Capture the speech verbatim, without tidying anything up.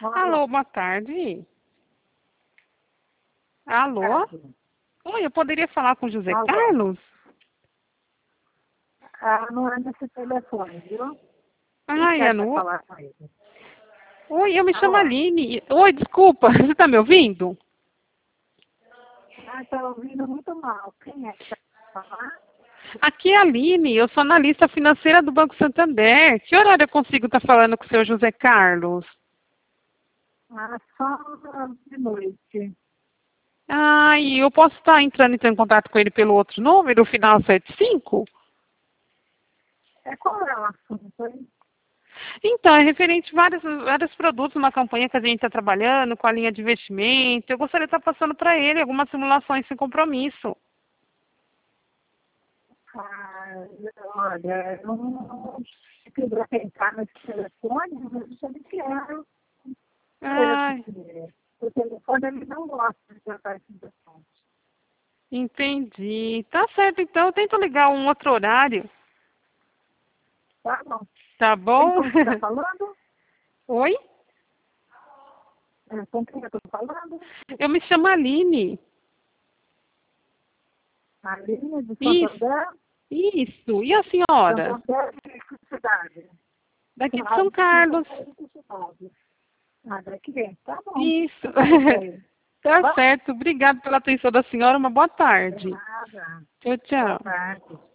Alô, boa tarde. Alô? Oi, eu poderia falar com o José Alô? Carlos? Ah, não é nesse telefone, viu? Quem Ai, é quer no... falar com ele? Oi, eu me chamo Alô? Aline. Oi, desculpa, você está me ouvindo? Ah, está ouvindo muito mal. Quem é que quer falar? Aqui é a Aline, eu sou analista financeira do Banco Santander. Que horário eu consigo estar falando com o senhor José Carlos? Ah, só de noite. Ah, e eu posso estar entrando então, em contato com ele pelo outro número, final setenta e cinco? É, qual é o assunto, hein? Então, é referente a vários, vários produtos, uma campanha que a gente está trabalhando com a linha de investimento. Eu gostaria de estar passando para ele algumas simulações sem compromisso. Ah, olha, eu não queria tentar nesse telefone, mas eu não quero. Ai, O telefone ele não gosta de tratar esses assuntos. entendi. Tá certo, então eu tento ligar um outro horário. Tá bom. Tá Quem bom? com que está falando? Oi? É, com quem eu estou falando? Eu me chamo Aline. A linha de Isso, Santander. isso. E a senhora? Santander de que cidade? Daqui de Ah, São de Carlos. Santander de que cidade? Ah, daqui. Tá bom. Isso. Eu falo pra ele. Tá Tá bom? certo. Obrigada pela atenção da senhora. Uma boa De tarde. nada. Tchau, Boa tchau. tarde.